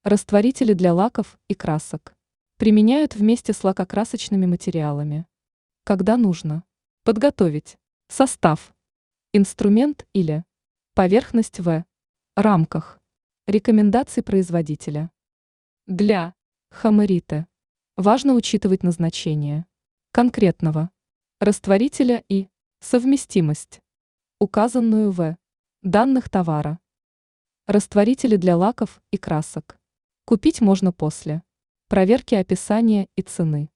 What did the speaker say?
Растворители для лаков и красок. Применяют вместе с лакокрасочными материалами. Когда нужно? Подготовить. Состав. Инструмент или поверхность в рамках. Рекомендации производителя. Для хамериты важно учитывать назначение конкретного растворителя и совместимость, указанную в данных товара. Растворители для лаков и красок. Купить можно после проверки описания и цены.